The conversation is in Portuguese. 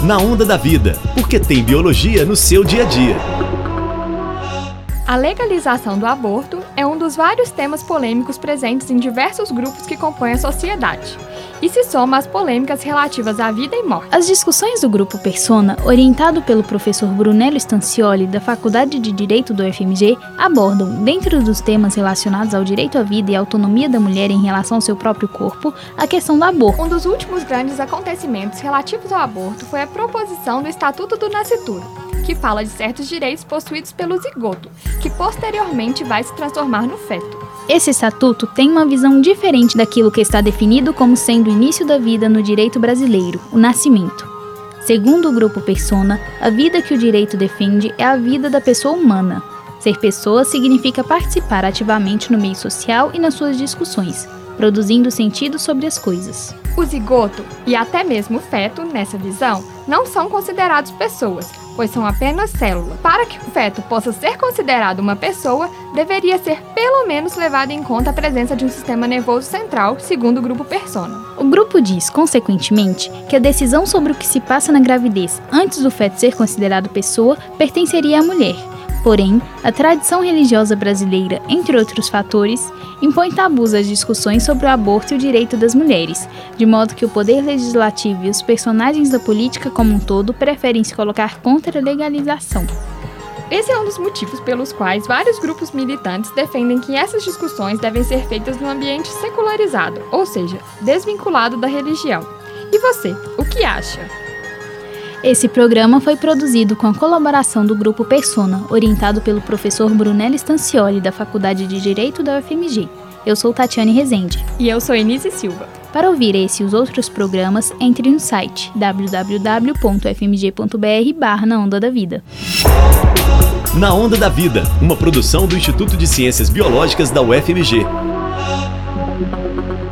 Na Onda da Vida, porque tem biologia no seu dia a dia. A legalização do aborto é um dos vários temas polêmicos presentes em diversos grupos que compõem a sociedade, e se soma às polêmicas relativas à vida e morte. As discussões do Grupo Persona, orientado pelo professor Brunello Stancioli, da Faculdade de Direito do UFMG, abordam, dentro dos temas relacionados ao direito à vida e à autonomia da mulher em relação ao seu próprio corpo, a questão do aborto. Um dos últimos grandes acontecimentos relativos ao aborto foi a proposição do Estatuto do Nascituro, que fala de certos direitos possuídos pelo zigoto, que posteriormente vai se transformar no feto. Esse estatuto tem uma visão diferente daquilo que está definido como sendo o início da vida no direito brasileiro, o nascimento. Segundo o Grupo Persona, a vida que o direito defende é a vida da pessoa humana. Ser pessoa significa participar ativamente no meio social e nas suas discussões, produzindo sentido sobre as coisas. O zigoto e até mesmo o feto, nessa visão, não são considerados pessoas, pois são apenas células. Para que o feto possa ser considerado uma pessoa, deveria ser pelo menos levada em conta a presença de um sistema nervoso central, segundo o Grupo Persona. O grupo diz, consequentemente, que a decisão sobre o que se passa na gravidez antes do feto ser considerado pessoa pertenceria à mulher. Porém, a tradição religiosa brasileira, entre outros fatores, impõe tabus às discussões sobre o aborto e o direito das mulheres, de modo que o poder legislativo e os personagens da política como um todo preferem se colocar contra a legalização. Esse é um dos motivos pelos quais vários grupos militantes defendem que essas discussões devem ser feitas num ambiente secularizado, ou seja, desvinculado da religião. E você, o que acha? Esse programa foi produzido com a colaboração do Grupo Persona, orientado pelo professor Brunello Stancioli, da Faculdade de Direito da UFMG. Eu sou Tatiane Rezende. E eu sou Eníce Silva. Para ouvir esse e os outros programas, entre no site www.fmg.br/Na Onda da Vida. Na Onda da Vida, uma produção do Instituto de Ciências Biológicas da UFMG.